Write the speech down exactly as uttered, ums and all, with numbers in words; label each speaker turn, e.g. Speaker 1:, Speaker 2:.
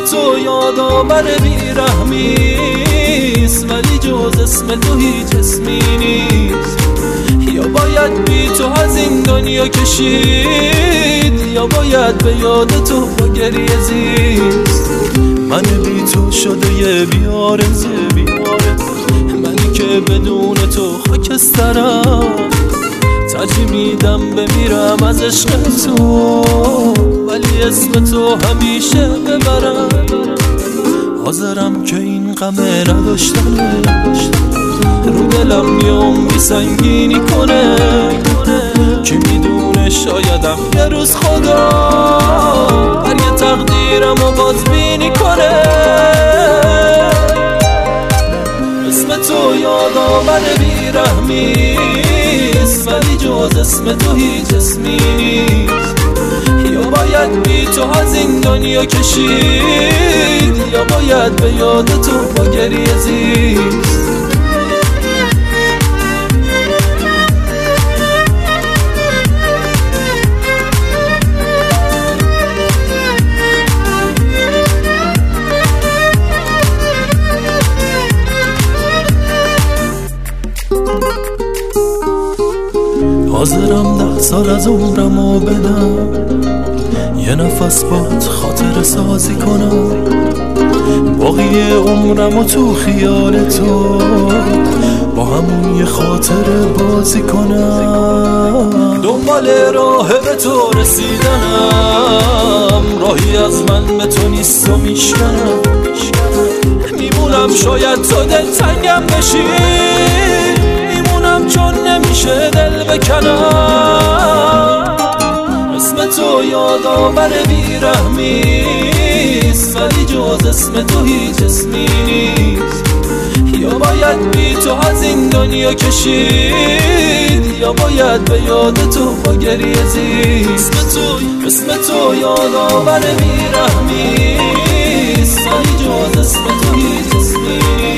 Speaker 1: تو یادآور بیرحمیست، ولی جز اسم تو هیچ اسمی نیست. یا باید بی تو از این دنیا کشید، یا باید به یاد تو با گریه زیست. من بی تو شده یه بیارزه، منی که بدون تو خاکسترم. ترجیح میدم بمیرم از عشق تو، ولی اسم تو همیشه ببرم. حاضرم که این غم نداشتنه رو دلم یه عمری سنگینی کنه. که میدونه شایدم یه روز خدا هر یه تقدیرم رو بازبینی کنه. اسم تو یادآور بیرحمیست، ولی جز اسم تو هیچ اسمی نیست. یا باید بی تو از این دنیا کشید، یا باید به یاد تو با گریه زیست. حاضرم ده سال از عمرمو بدم، یه نفس باد خاطر سازی کنم. باقی عمرمو تو خیال تو با همون یه خاطر بازی کنم. دنبال راه به تو رسیدنم، راهی از من به تو نیست و میشکنم. میمونم شاید تو دلتنگم بشی، میمونم چون نمیشه دل بکنم. اسم تو یادآور بیرحمیست، ولی جز اسم تو هیچ اسمی نیست. یا باید بی تو از این دنیا کشید، یا باید به یاد تو با گریه زیست. اسم تو یادآور بیرحمیست، ولی جز اسم تو هیچ اسمی نیست.